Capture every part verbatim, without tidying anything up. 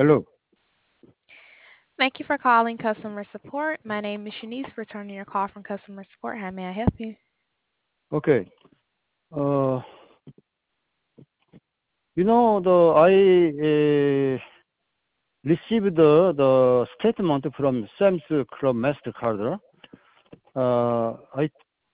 Hello. Thank you for calling customer support. My name is Shanice, returning your call from customer support. How may I help you? Okay. Uh, you know, the I uh, received the the statement from Sam's Club Mastercard. Uh, I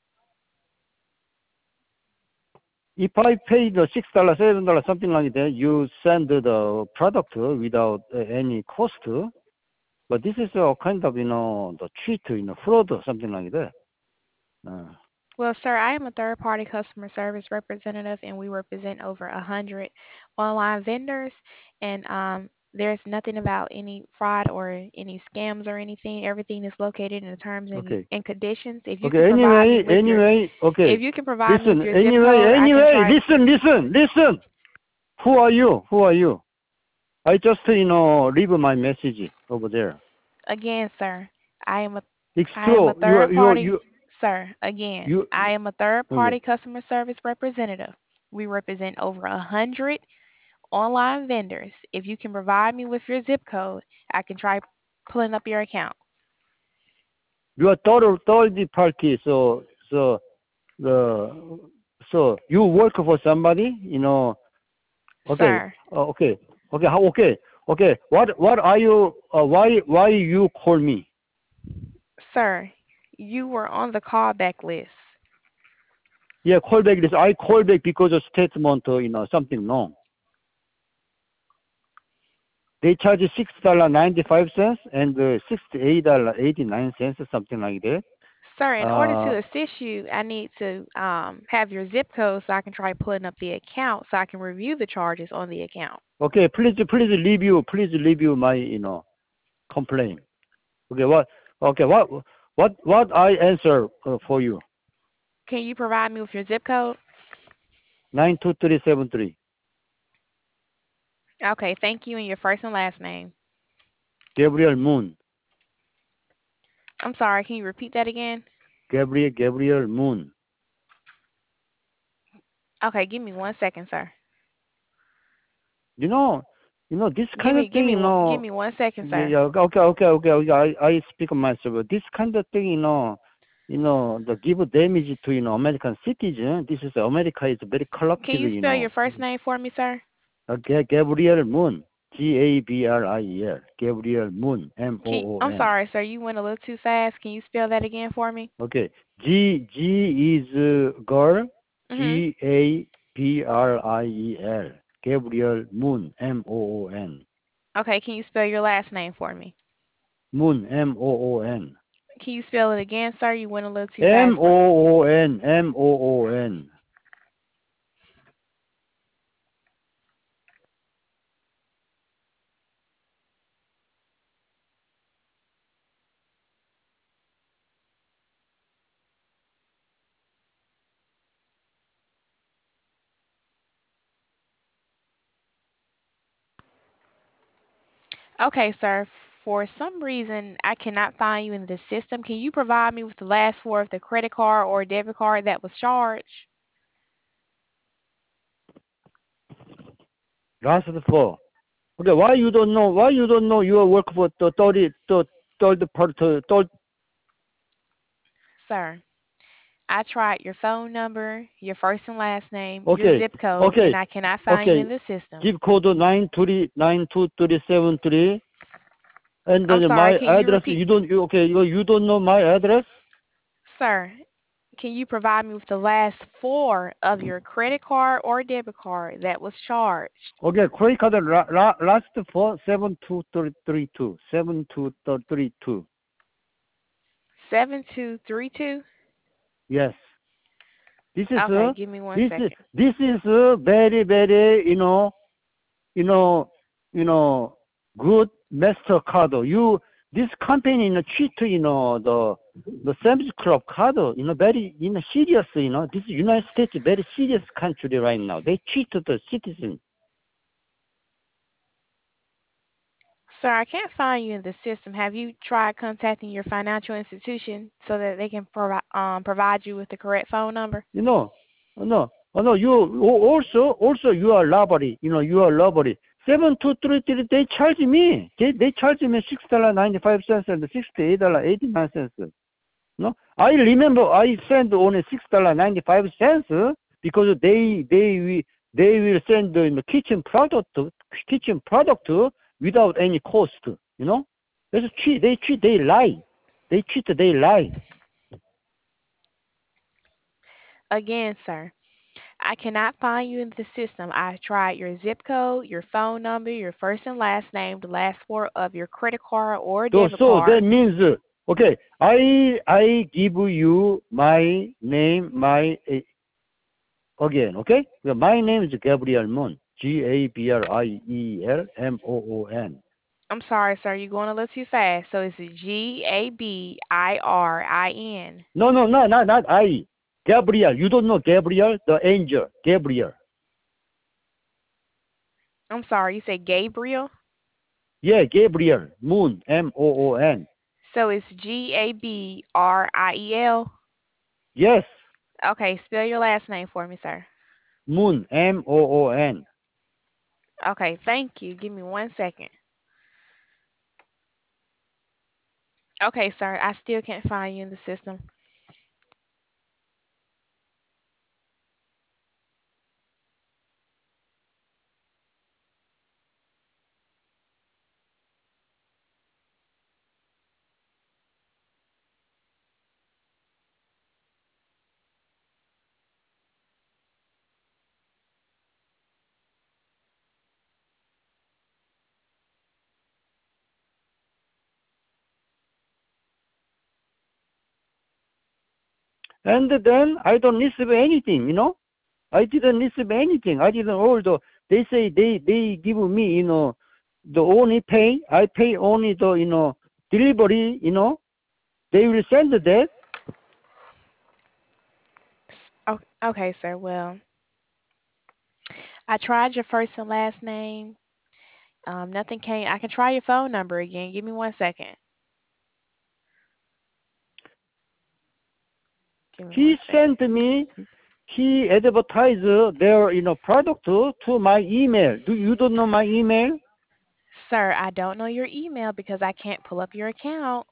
if I paid the six dollar, seven dollar, something like that, you send the product without uh, any cost. But this is a kind of you know the cheat, you know, fraud or something like that. Uh, Well, sir, I am a third party customer service representative and we represent over a hundred online vendors and um there's nothing about any fraud or any scams or anything. Everything is located in the terms and, okay. and conditions. If you Okay. can provide me Anyway, with your anyway. if Okay. you can provide me with Listen. your zip Anyway, code, I can anyway. try Listen. Listen. Listen. Who are you? Who are you? I just, you know, leave my message over there. again, sir. I am a It's I am a true. You are, third you are, party, you, sir. Again, you, I am a third okay. party customer service representative. We represent over a hundred online vendors. If you can provide me with your zip code, I can try pulling up your account. You are third, third party, so, so, the, so you work for somebody, you know, okay, Sir, uh, okay, okay, how, okay, okay, what, what are you, uh, why, why you call me? sir, you were on the callback list. Yeah, call back this, I call back because of statement, uh, you know, something wrong. They charge six dollar ninety five cents and uh, sixty eight dollar eighty nine cents, something like that. Sir, in order Uh, to assist you, I need to um, have your zip code so I can try pulling up the account so I can review the charges on the account. okay, please, please review, please review my, you know, complaint. Okay, what, okay, what, what, what I answer uh, for you? Can you provide me with your zip code? Nine two three seven three. Okay, thank you, and your first and last name. Gabriel Moon. I'm sorry, can you repeat that again? Gabriel, Gabriel Moon. Okay, give me one second, sir. You know, you know this Give kind me, of give thing. me, You one, give know, me one second, yeah, sir. yeah. Okay, okay, okay, okay. I, I speak myself. This kind of thing. You know, you know, the give damage to you know American citizen. This is America is very Can corruptive. you You spell your know, first name for me, sir? okay, Gabriel Moon. G A B R I E L. Gabriel Moon. M Can, O O I'm N. sorry, sir. You went a little too fast. Can you spell that again for me? Okay. G G is uh, girl. Mhm. G A B R I E L. Gabriel Moon. M O O N. Okay. Can you spell your last name for me? Moon. M O O N. Can you spell it again, sir? You went a little too M fast for me. O O N. M O O N. Okay, sir. For some reason, I cannot find you in the system. Can you provide me with the last four of the credit card or debit card that was charged? Last four. Okay. Why you don't know? Why you don't know you work for the thirty, the third part, third. Sir, I tried your phone number, your first and last name, your Okay. zip code, and Okay. I cannot find you in Okay. the system. Zip code nine three nine two three seven three. And I'm then sorry, my can you address. repeat? You don't. You, okay. You you don't know my address. Sir, can you provide me with the last four of your credit card or debit card that was charged? Okay, credit card la, la, last four seven two three three two seven two three two. seven two three two? Yes, this is Okay, uh, give me one this is second. this is uh, very very you know you know you know good master card. You this company you know cheat you know the the Sam's Club card you know very you know serious you know this United States very serious country right now. They cheat the citizen. Sir, I can't find you in the system. Have you tried contacting your financial institution so that they can provi- um, provide you with the correct phone number? You know, oh, no, oh, no, you oh, also, also you are robbery. You know, you are robbery. seven two three three, they charge me. They, they charge me six dollars and ninety-five cents and sixty-eight dollars and eighty-nine cents. No, I remember I sent only six dollars and ninety-five cents because they they will they will send the kitchen product kitchen product without any cost. You know, that's cheat. They cheat. They lie. They cheat. They lie. Again, sir, I cannot find you in the system. I tried your zip code, your phone number, your first and last name, the last four of your credit card or So debit so that card. means okay. I I give you my name my again. Okay, my name is Gabriel Moon. G A B R I E L M O O N. I'm sorry, sir. You're going a little too fast. So it's G A B I R I N. No, no, no, not, not I. Gabriel. You don't know Gabriel, the angel. Gabriel. I'm sorry. You said Gabriel? Yeah, Gabriel. Moon. M O O N. So it's G A B R I E L? Yes. Okay. Spell your last name for me, sir. Moon. M O O N. Okay. Thank you. Give me one second. Okay, sir. I still can't find you in the system. And then I don't receive anything, you know. I didn't receive anything. I didn't order. They say they, they give me, you know, the only pay. I pay only the, you know, delivery, you know. They will send that. Oh, okay, sir. Well, I tried your first and last name. Um, nothing came. I can try your phone number again. Give me one second. Give me He one second. sent me, he advertised their, you know, product to my email. Do you don't know my email? Sir, I don't know your email because I can't pull up your account.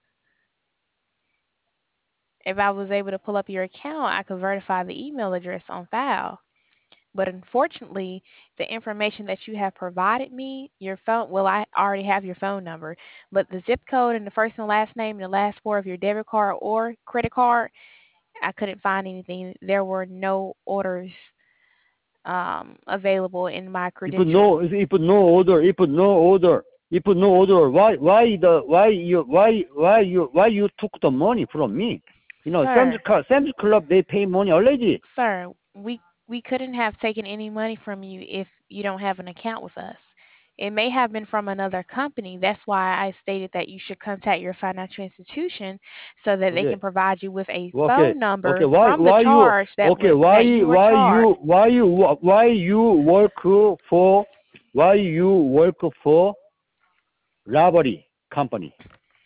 If I was able to pull up your account, I could verify the email address on file. But unfortunately, the information that you have provided me, your phone, well, I already have your phone number, but the zip code and the first and last name and the last four of your debit card or credit card, I couldn't find anything. There were no orders um, available in my If credentials. no, if no order, if no order, if no order, why, why the, why you, why, why you, why you took the money from me? You know, Sam's Sir, Club, Sam's Club, they pay money already. sir, we we couldn't have taken any money from you if you don't have an account with us. It may have been from another company. That's why I stated that you should contact your financial institution so that they Okay. can provide you with a Okay. phone Okay. number Why, from the why you, charge that okay, was why, that you were why charged. you, why you, why you work for, why you work for robbery company?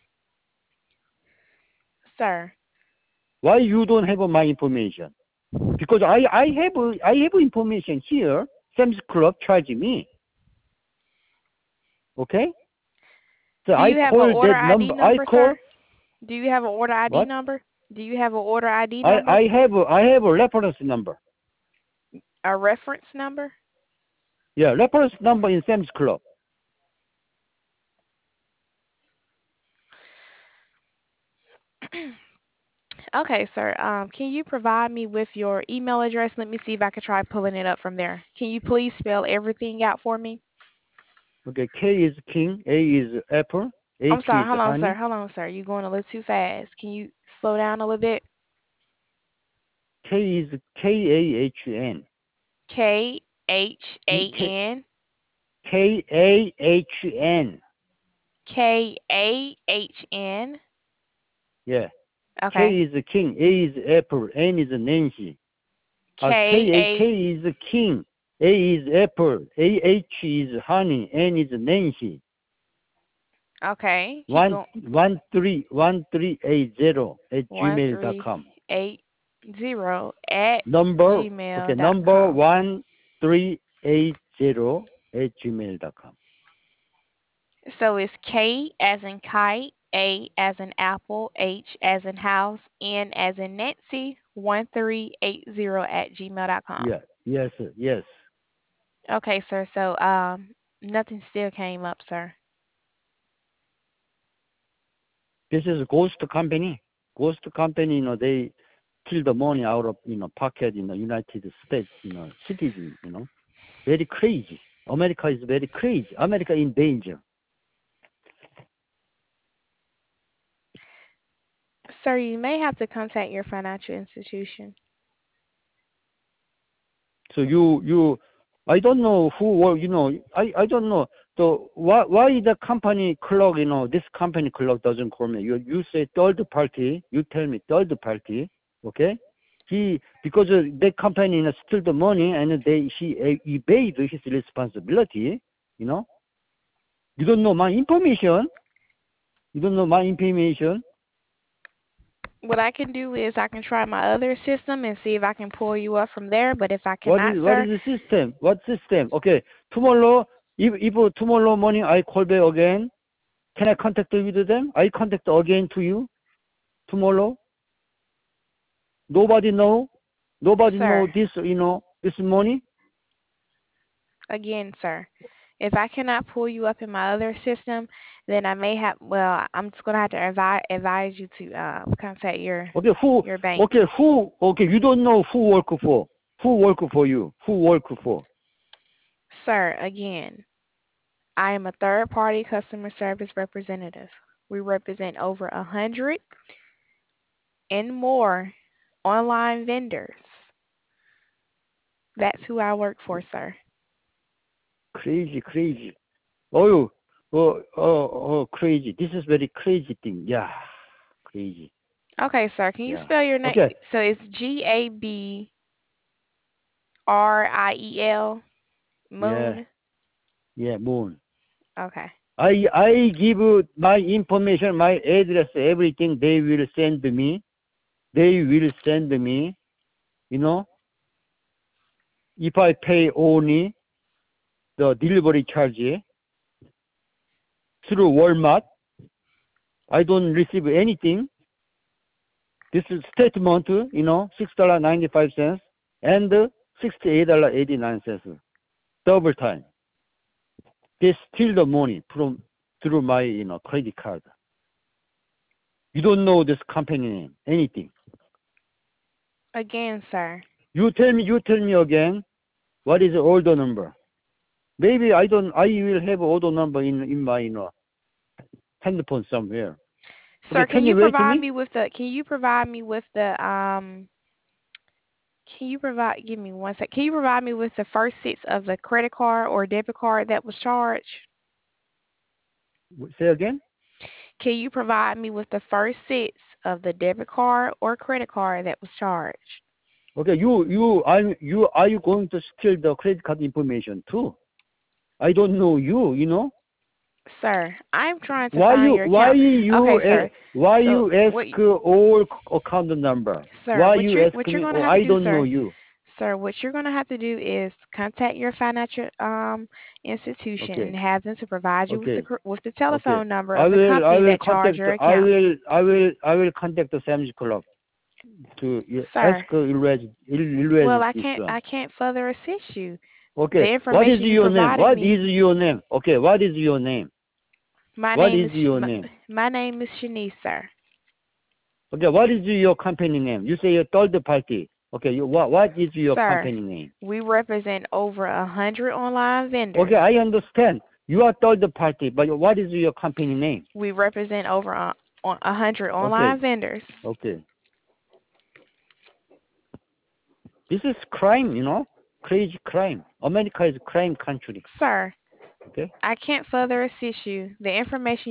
Sir, Why you don't have my information? Because I, I have I have information here. Sam's Club charge me. Okay? So do I you have an call order that I D number. I number, call sir? Do you have an order I D what? number? Do you have an order I D I, number? I have I have a reference number. A reference number? Yeah, reference number in Sam's Club. Okay, sir. Um, can you provide me with your email address? Let me see if I can try pulling it up from there. Can you please spell everything out for me? Okay, K is king, A is apple, H I'm sorry. is Hold on, sir. honey, Hold on, sir. You're going a little too fast. Can you slow down a little bit? K is K A H N. K H A K N. K A H N. K A H N. Yeah. K Okay. is king, A is apple, N is Nancy. Uh, K K, A, K A. is king, A is apple, A, H is honey, N is Nancy. Okay. Keep One, going. one, three, one, three, eight, zero at One gmail dot three com. eight zero at Number, okay, gmail dot number com. one, three, eight, zero at gmail dot com. So it's K as in kite, A as in apple, H as in house, N as in Nancy, one three eight zero at gmail dot com. Yeah, yes, yes. Okay, sir. So um, nothing still came up, sir. This is ghost company. Ghost company, you know, they steal the money out of, you know, pocket in the United States, you know, citizen, you know. Very crazy. America is very crazy. America in danger. Sir, you may have to contact your financial institution. So you, you, I don't know who, were, you know, I, I don't know. So why, why the company clerk, you know, this company clerk doesn't call me? You, you say third party. You tell me third party. Okay? He, because uh, the company, you know, steal the money and they, he uh, evade his responsibility, you know. You don't know my information. You don't know my information. What I can do is I can try my other system and see if I can pull you up from there. But if I What cannot, is, what sir, is the system? What system? Okay. Tomorrow, if, if tomorrow morning I call back again, can I contact with them? I contact again to you tomorrow. Nobody know. Nobody know sir, this. You know this money. again, sir, if I cannot pull you up in my other system, then I may have. Well, I'm just gonna have to advise advise you to uh, contact your Okay. Who? your bank. Okay. Who? Okay. You don't know who work for. Who work for you? Who work for? Sir, again, I am a third party customer service representative. We represent over a hundred and more online vendors. That's who I work for, sir. Crazy, crazy. Oh, oh, oh, oh, crazy. This is very crazy thing. Yeah, crazy. Okay, sir. Can you Yeah. spell your name? Okay. So it's G A B R I E L Yeah. Moon. Yeah. Moon. Okay. I I give my information, my address, everything. They will send me. They will send me. You know, if I pay only the delivery charge through Walmart, I don't receive anything. This is statement, you know, six dollar ninety five cents and sixty eight dollar eighty nine cents. Double time. They steal the money from through my, you know, credit card. You don't know this company name, anything. Again, sir. You tell me. You tell me again. What is the order number? Maybe I don't. I will have order number in in my, you know, handphone somewhere. Okay, Sir, can can you you wait provide me? me with the can you provide me with the um can you provide give me one sec. Can you provide me with the first six of the credit card or debit card that was charged? Say again. Can you provide me with the first six of the debit card or credit card that was charged? Okay, you you are you are you going to steal the credit card information too? I don't know you. You know Sir, I'm trying to why find you your why account. you Okay, uh, sir. why So you ask what uh, all account number? sir, Why what you you're ask what you're me? gonna Oh, have to I do, don't know sir, you. sir, what you're gonna have to do is contact your financial um institution and Okay, have them to provide you with the okay, cr- with the okay. telephone number I of the will I company will that charged contact your I account. will I will I will contact the Sam's Club to uh, ask Sir, uh, erase well, erase I this can't one. I can't further assist you. Okay, The what is information you your name? provided What me. is your name? Okay, what is your name? My What name is is Sh- your my, name? my name is Shanice, sir. Okay, what is your company name? You say you're third party. Okay, you, what what is your Sir, company name? we represent over a hundred online Okay, vendors. I understand. You are third party, but what is your company name? We represent over a, on a hundred Okay, online vendors. okay. This is crime, you know, crazy crime. America is a crime country. Sir, Okay. I can't further assist you. The information